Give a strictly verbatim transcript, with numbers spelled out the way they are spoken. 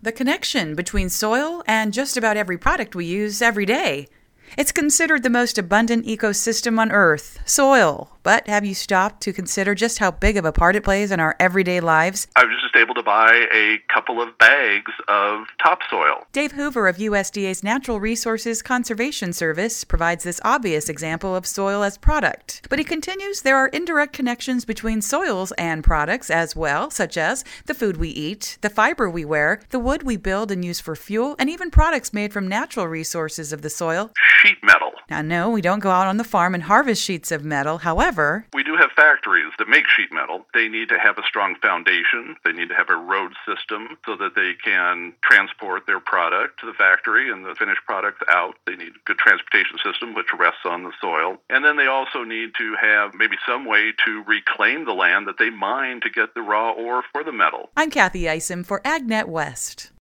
the connection between soil and just about every product we use every day. It's considered the most abundant ecosystem on Earth, soil. But have you stopped to consider just how big of a part it plays in our everyday lives? I was just able to buy a couple of bags of topsoil. Dave Hoover of U S D A's Natural Resources Conservation Service provides this obvious example of soil as product. But he continues there are indirect connections between soils and products as well, such as the food we eat, the fiber we wear, the wood we build and use for fuel, and even products made from natural resources of the soil. Sheet metal. Now, no, we don't go out on the farm and harvest sheets of metal. However, we do have factories that make sheet metal. They need to have a strong foundation. They need to have a road system so that they can transport their product to the factory and the finished product out. They need a good transportation system which rests on the soil. And then they also need to have maybe some way to reclaim the land that they mine to get the raw ore for the metal. I'm Kathy Isom for AgNet West.